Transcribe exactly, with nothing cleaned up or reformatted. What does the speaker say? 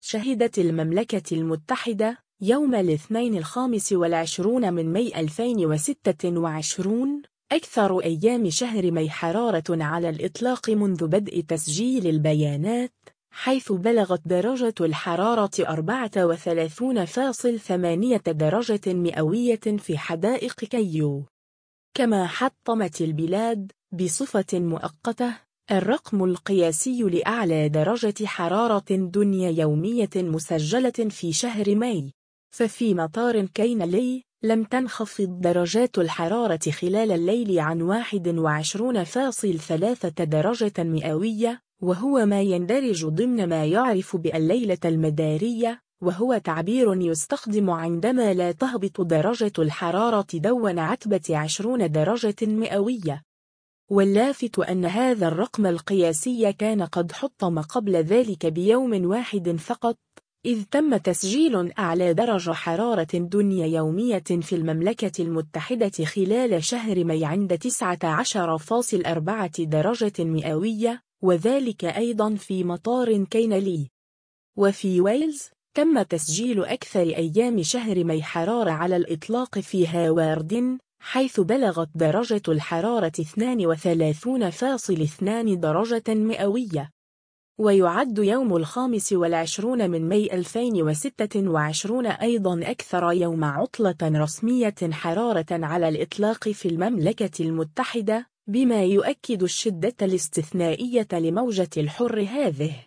شهدت المملكة المتحدة يوم الاثنين الخامس والعشرون من ماي ألفين وستة وعشرين أكثر أيام شهر ماي حرارة على الإطلاق منذ بدء تسجيل البيانات، حيث بلغت درجة الحرارة أربعة وثلاثين فاصلة ثمانية درجة مئوية في حدائق كايو. كما حطمت البلاد بصفة مؤقتة الرقم القياسي لأعلى درجة حرارة دنيا يومية مسجلة في شهر ماي، ففي مطار كينيلي لم تنخفض درجات الحرارة خلال الليل عن واحد وعشرين فاصلة ثلاثة درجة مئوية، وهو ما يندرج ضمن ما يعرف بالليلة المدارية، وهو تعبير يستخدم عندما لا تهبط درجة الحرارة دون عتبة عشرين درجة مئوية. واللافت أن هذا الرقم القياسي كان قد حطم قبل ذلك بيوم واحد فقط، إذ تم تسجيل أعلى درجة حرارة دنيا يومية في المملكة المتحدة خلال شهر ماي عند تسعة عشر فاصلة أربعة درجة مئوية، وذلك أيضا في مطار كينيلي. وفي ويلز تم تسجيل أكثر أيام شهر ماي حرارة على الإطلاق في هاواردن، حيث بلغت درجة الحرارة اثنين وثلاثين فاصلة اثنين درجة مئوية. ويعد يوم الخامس والعشرون من ماي ألفين وستة وعشرين أيضا أكثر يوم عطلة رسمية حرارة على الإطلاق في المملكة المتحدة، بما يؤكد الشدة الاستثنائية لموجة الحر هذه.